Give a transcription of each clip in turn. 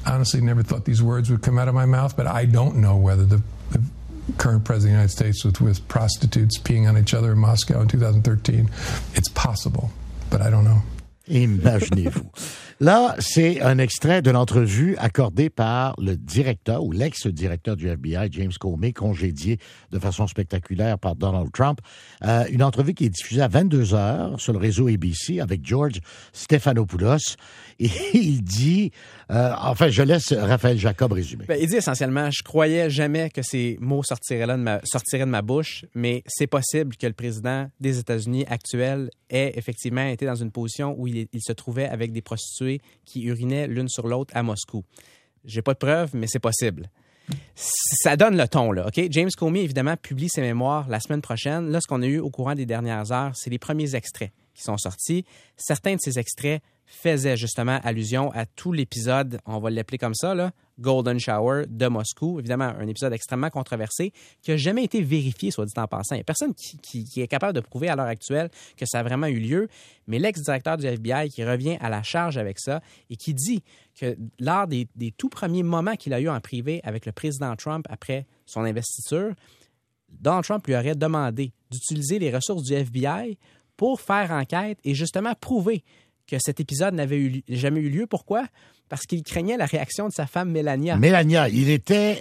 honestly never thought these words would come out of my mouth, but I don't know whether the current president of the United States was with prostitutes peeing on each other in Moscow in 2013. It's possible, but I don't know. Imaginez-vous. Là, c'est un extrait de l'entrevue accordée par le directeur ou l'ex-directeur du FBI, James Comey, congédié de façon spectaculaire par Donald Trump. Une entrevue qui est diffusée à 22h sur le réseau ABC avec George Stephanopoulos. Et il dit... je laisse Raphaël Jacob résumer. Il dit essentiellement, je croyais jamais que ces mots sortiraient de ma bouche, mais c'est possible que le président des États-Unis actuel ait effectivement été dans une position où il se trouvait avec des prostituées qui urinaient l'une sur l'autre à Moscou. J'ai pas de preuves, mais c'est possible. Ça donne le ton, là, OK? James Comey, évidemment, publie ses mémoires la semaine prochaine. Là, ce qu'on a eu au courant des dernières heures, c'est les premiers extraits qui sont sortis. Certains de ces extraits faisaient justement allusion à tout l'épisode, on va l'appeler comme ça, là, Golden Shower de Moscou. Évidemment, un épisode extrêmement controversé qui n'a jamais été vérifié, soit dit en passant. Il n'y a personne qui est capable de prouver à l'heure actuelle que ça a vraiment eu lieu, mais l'ex-directeur du FBI qui revient à la charge avec ça et qui dit que lors des tout premiers moments qu'il a eu en privé avec le président Trump après son investiture, Donald Trump lui aurait demandé d'utiliser les ressources du FBI pour faire enquête et justement prouver que cet épisode n'avait jamais eu lieu. Pourquoi? Parce qu'il craignait la réaction de sa femme Melania. Melania, il était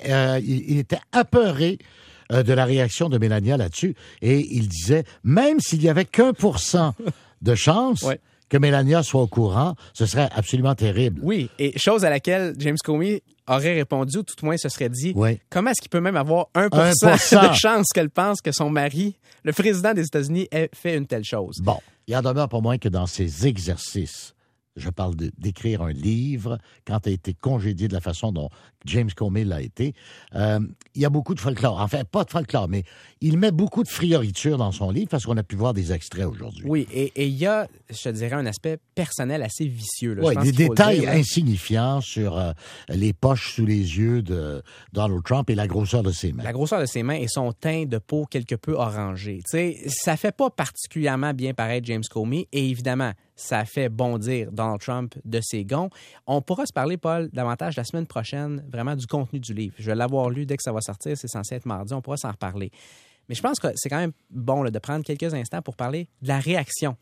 apeuré de la réaction de Melania là-dessus. Et il disait, même s'il n'y avait qu'1% de chance... Ouais. Que Melania soit au courant, ce serait absolument terrible. Oui, et chose à laquelle James Comey aurait répondu, ou tout au moins se serait dit, comment est-ce qu'il peut même avoir 1% de chance qu'elle pense que son mari, le président des États-Unis, ait fait une telle chose? Bon, il en demeure pas moins que dans ces exercices, je parle d'écrire un livre, quand tu as été congédié de la façon dont James Comey l'a été, il y a beaucoup de folklore. Enfin, pas de folklore, mais il met beaucoup de frioriture dans son livre parce qu'on a pu voir des extraits aujourd'hui. Oui, et il y a, je te dirais, un aspect personnel assez vicieux. Oui, des détails insignifiants sur les poches sous les yeux de Donald Trump et la grosseur de ses mains. La grosseur de ses mains et son teint de peau quelque peu orangé. Tu sais, ça fait pas particulièrement bien paraître James Comey et évidemment, ça fait bondir Donald Trump de ses gonds. On pourra se parler, Paul, davantage la semaine prochaine, vraiment du contenu du livre. Je vais l'avoir lu dès que ça va sortir. C'est censé être mardi. On pourra s'en reparler. Mais je pense que c'est quand même bon là, de prendre quelques instants pour parler de la réaction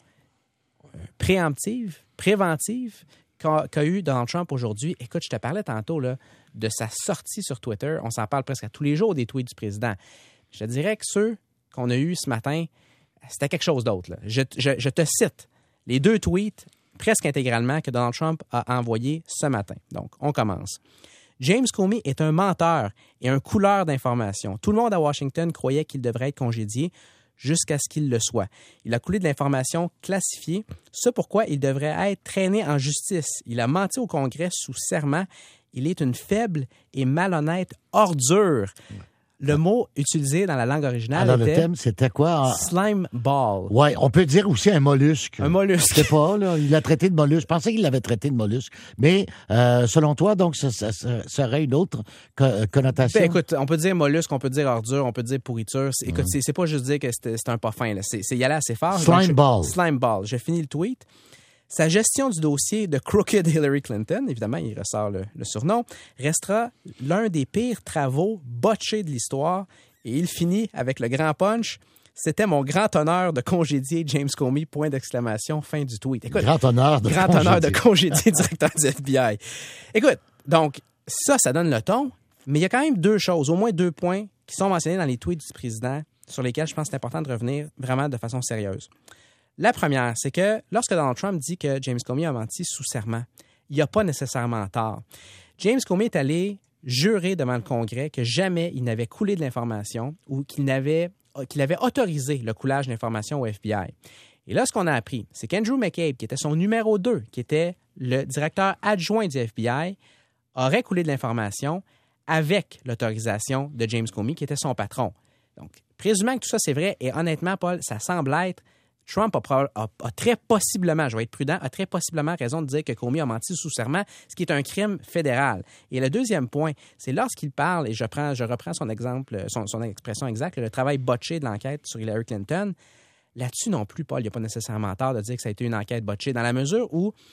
préemptive, préventive qu'a eu Donald Trump aujourd'hui. Écoute, je te parlais tantôt là, de sa sortie sur Twitter. On s'en parle presque à tous les jours des tweets du président. Je te dirais que ceux qu'on a eus ce matin, c'était quelque chose d'autre. Là. Je te cite les 2 tweets presque intégralement que Donald Trump a envoyés ce matin. Donc, on commence. James Comey est un menteur et un couleur d'informations. Tout le monde à Washington croyait qu'il devrait être congédié jusqu'à ce qu'il le soit. Il a coulé de l'information classifiée, ce pourquoi il devrait être traîné en justice. Il a menti au Congrès sous serment. Il est une faible et malhonnête ordure. Le mot utilisé dans la langue originale alors, était... le thème, c'était quoi? Slime ball. Oui, on peut dire aussi un mollusque. Un mollusque. Je sais pas, là, il l'a traité de mollusque. Je pensais qu'il l'avait traité de mollusque. Mais, selon toi, donc, ça serait une autre connotation? Ben, écoute, on peut dire mollusque, on peut dire ordure, on peut dire pourriture. Écoute, c'est pas juste dire que c'est un pas fin. Là. C'est y aller assez fort. Slime ball. Slime ball. Je finis le tweet. Sa gestion du dossier de Crooked Hillary Clinton, évidemment, il ressort le surnom, restera l'un des pires travaux botchés de l'histoire. Et il finit avec le grand punch. C'était mon grand honneur de congédier James Comey, point d'exclamation, fin du tweet. Écoute, grand honneur de congédier le directeur du FBI. Écoute, donc, ça donne le ton, mais il y a quand même 2 choses, au moins 2 points qui sont mentionnés dans les tweets du président sur lesquels je pense que c'est important de revenir vraiment de façon sérieuse. La première, c'est que lorsque Donald Trump dit que James Comey a menti sous serment, il n'a pas nécessairement tort. James Comey est allé jurer devant le Congrès que jamais il n'avait coulé de l'information ou qu'il avait autorisé le coulage d'informations au FBI. Et là, ce qu'on a appris, c'est qu'Andrew McCabe, qui était son numéro 2, qui était le directeur adjoint du FBI, aurait coulé de l'information avec l'autorisation de James Comey, qui était son patron. Donc, présumant que tout ça, c'est vrai, et honnêtement, Paul, ça semble être Trump a très possiblement, je vais être prudent, a très possiblement raison de dire que Comey a menti sous serment, ce qui est un crime fédéral. Et le deuxième point, c'est lorsqu'il parle, et je reprends son exemple, son expression exacte, le travail botché de l'enquête sur Hillary Clinton, là-dessus non plus, Paul, il n'y a pas nécessairement tort de dire que ça a été une enquête botchée, dans la mesure où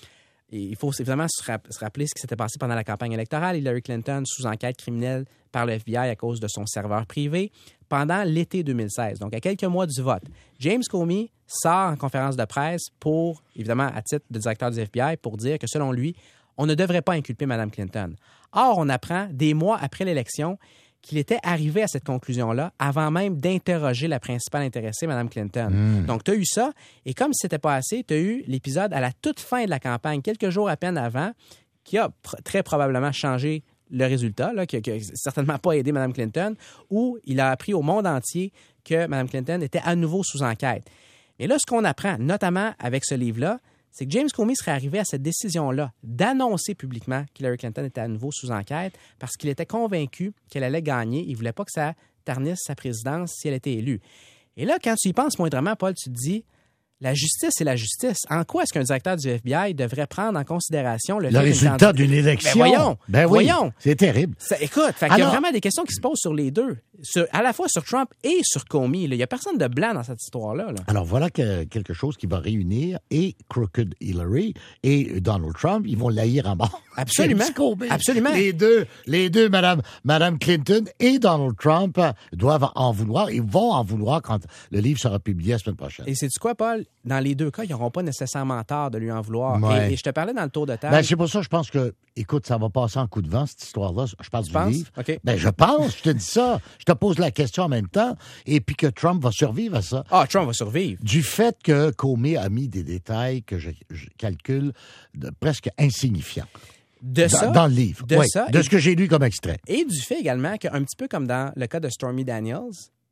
il faut évidemment se rappeler ce qui s'était passé pendant la campagne électorale. Hillary Clinton sous enquête criminelle par le FBI à cause de son serveur privé pendant l'été 2016, donc à quelques mois du vote. James Comey sort en conférence de presse pour, évidemment, à titre de directeur du FBI, pour dire que selon lui, on ne devrait pas inculper Mme Clinton. Or, on apprend des mois après l'élection qu'il était arrivé à cette conclusion-là avant même d'interroger la principale intéressée, Mme Clinton. Donc, tu as eu ça, et comme si ce n'était pas assez, tu as eu l'épisode à la toute fin de la campagne, quelques jours à peine avant, qui a très probablement changé le résultat, là, qui n'a certainement pas aidé Mme Clinton, où il a appris au monde entier que Mme Clinton était à nouveau sous enquête. Et là, ce qu'on apprend, notamment avec ce livre-là, c'est que James Comey serait arrivé à cette décision-là d'annoncer publiquement qu'Hillary Clinton était à nouveau sous enquête parce qu'il était convaincu qu'elle allait gagner. Il ne voulait pas que ça ternisse sa présidence si elle était élue. Et là, quand tu y penses moindrement, Paul, tu te dis, la justice, c'est la justice. En quoi est-ce qu'un directeur du FBI devrait prendre en considération le résultat d'une élection? Voyons. C'est terrible. Écoute, il y a vraiment des questions qui se posent sur les deux, à la fois sur Trump et sur Comey. Il n'y a personne de blanc dans cette histoire-là. Alors voilà quelque chose qui va réunir et Crooked Hillary et Donald Trump. Ils vont l'haïr à mort. Absolument. Absolument. Les deux, Madame Clinton et Donald Trump doivent en vouloir. Ils vont en vouloir quand le livre sera publié la semaine prochaine. Et sais-tu quoi, Paul? Dans les deux cas, ils n'auront pas nécessairement tort de lui en vouloir. Ouais. Et je te parlais dans le tour de table. C'est pour ça que je pense que, écoute, ça va passer en coup de vent, cette histoire-là. Je parle du livre. Okay. Je pense, je te dis ça. Je te pose la question en même temps. Et puis que Trump va survivre à ça. Ah, Trump va survivre. Du fait que Comey a mis des détails que je calcule presque insignifiants. Dans le livre. De ce que j'ai lu comme extrait. Et du fait également qu'un petit peu comme dans le cas de Stormy Daniels,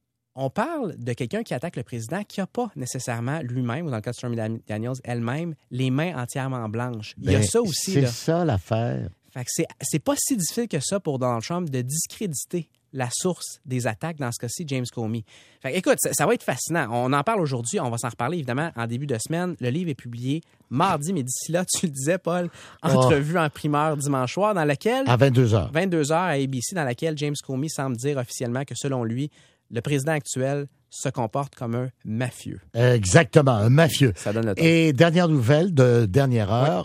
on parle de quelqu'un qui attaque le président qui n'a pas nécessairement lui-même, ou dans le cas de Stormy Daniels, elle-même, les mains entièrement blanches. Il y a ça aussi. C'est ça l'affaire. Fait que c'est pas si difficile que ça pour Donald Trump de discréditer la source des attaques, dans ce cas-ci, James Comey. Fait que, écoute, ça va être fascinant. On en parle aujourd'hui, on va s'en reparler évidemment en début de semaine. Le livre est publié mardi, mais d'ici là, tu le disais, Paul, entrevue en primeur dimanche soir, dans laquelle... À 22h. 22h à ABC, dans laquelle James Comey semble dire officiellement que, selon lui, le président actuel se comporte comme un mafieux. Exactement, un mafieux. Ça donne le temps. Et dernière nouvelle de dernière heure,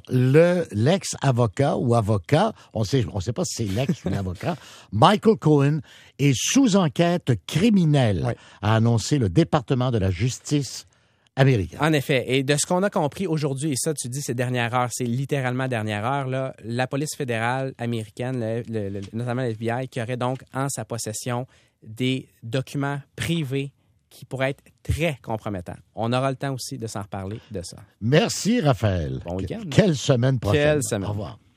l'ex-avocat ou avocat, on sait pas si c'est l'ex ou l'avocat, Michael Cohen est sous enquête criminelle, a annoncé le département de la justice américaine. En effet. Et de ce qu'on a compris aujourd'hui, et ça, tu dis, c'est dernière heure, c'est littéralement dernière heure, là, la police fédérale américaine, notamment le FBI, qui aurait donc en sa possession des documents privés qui pourraient être très compromettants. On aura le temps aussi de s'en reparler de ça. Merci, Raphaël. Bon week-end. Quelle semaine prochaine. Quelle semaine. Au revoir.